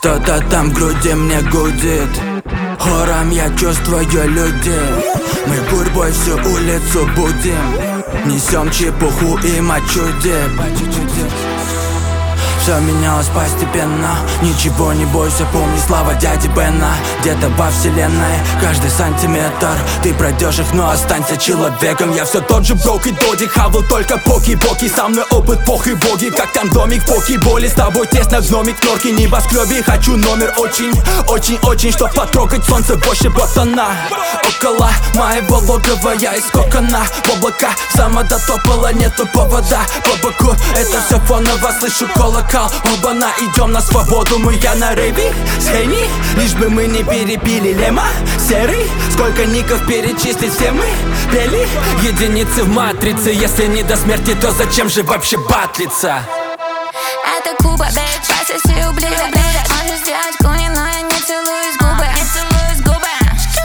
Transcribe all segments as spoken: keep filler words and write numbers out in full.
Что-то там в груди мне гудит. Хором я чувствую люди. Мы гурьбой всю улицу будем. Несем чепуху и мочуди. Все менялось постепенно. Ничего не бойся, помни слова дяди Бена. Где-то во вселенной каждый сантиметр ты пройдешь их, но останься человеком. Я все тот же брок и доди, хавал только поки-поки. Со мной опыт пох и боги, как там домик в поки-боли. С тобой тесно в гномик в норке небоскребе. Хочу номер очень, очень-очень, чтоб потрогать солнце больше. Вот она, около моего логова я из кокона. В облака сама дотопала, нету повода. По боку это все фоново, слышу колокол. Оба-на, идем на свободу, мы я на рейве с Хейми. Лишь бы мы не перепили лема, серый. Сколько ников перечислить все мы пели. Единицы в матрице, если не до смерти, то зачем же вообще батлиться? Это Куба, бэйдж, пососи ублюдок. Можешь сделать куни, но я не целуюсь в губы. Не целуюсь в губы.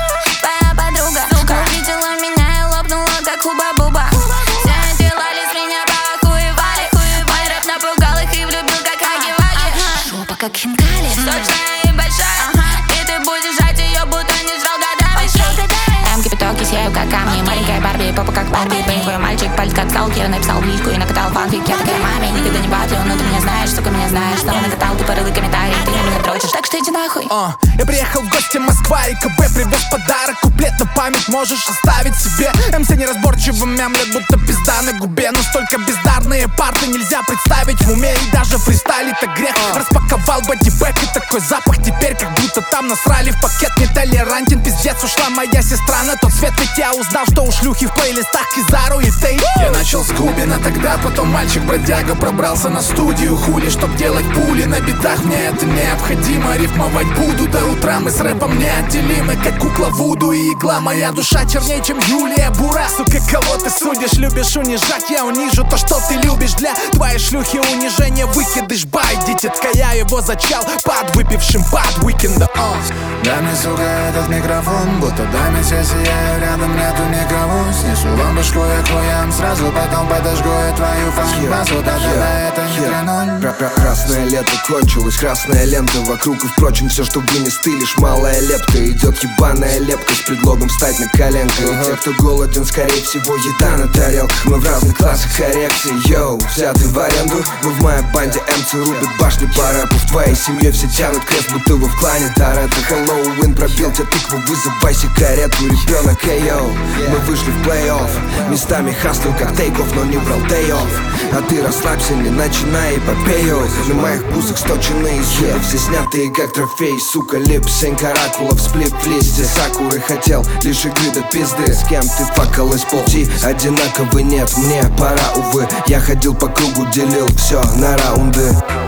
Твоя подруга увидела меня и лопнула, как хуба-буба. Все делали с меня поохуевали. Мой рэп напугал их и влюбил, как аги-ваги. Жопа как хинкали, сочная и большая. И ты будешь жать ее, будто не жрал годами. Эмки потоки сияют, как камни. Маленькая Барби, попа как Барби. Твой мальчик, палец как сталкер. Написал в личку и накатал фанфик. Я такая маме, никогда не батлю. Но ты меня знаешь, сука, меня знаешь. Снова накатал, ты порылый комментарий. Ты меня дрочишь, так что иди нахуй. uh, Я приехал в гости Москва и КБ привез подарок. Куплет на память можешь оставить себе. МС неразборчиво мямлят, будто пизда на губе. Но столько бездарные парты нельзя представить в уме. И даже фристайлить это грех. Распаковал бодибэк и такой запах теперь, как будто там насрали в пакет. Нетолерантен, пиздец, ушла моя сестра на тот свет. Ведь я узнал, что у шлюхи в плейлистах Кизару и Тей. Я начал с Губина тогда, потом мальчик-бродяга пробрался на студию хули, чтоб делать пули на битах. Мне это необходимо, рифмовать буду до утра. Мы с рэпом неотделимы, как кукла Вуду и игла. Моя душа чернее, чем Юлия Бура. Сука, кого ты судишь, любишь унижать? Я унижу то, что ты любишь. Для твоей шлюхи унижение выкидыш. Бай, дитятка, я его зачал под выпившим под уикенда. Дай мне, сука, этот микрофон, будто даме сияю, рядом нету никого. Снесу вам башку я хуям, сразу потом подожгу я твою фан-базу. Даже да, это не три ноль. Красное лето кончилось, красная лента вокруг. И впрочем, все, что вынес ты, лишь малая лепта. Идет ебаная лепка с предлогом встать на коленко. И те, кто голоден, скорее всего, еда на тарелках. Мы в разных классах коррекции, йоу, взятый в аренду. Мы в моей банде МЦ рубят башни по рэпу. В твоей семье все тянут крест, будто вы в клане Торетто. Хэллоуин пробил тебе тыкву, вызывай сигарету. Ребенок, эй, йоу, мы вышли в плей-офф. Местами хаслил как тейк-офф, но не брал day-off. А ты расслабься, не начинай эпопею. На моих бусах сточенные схемы, все снятые как трофей. Сука, лип-синк оракулов, сплит в листе сакуры. Хотел лишь игры до пизды. С кем ты факалась полти, одинаковый нет. Мне пора, увы, я ходил по кругу, делил все на раунды.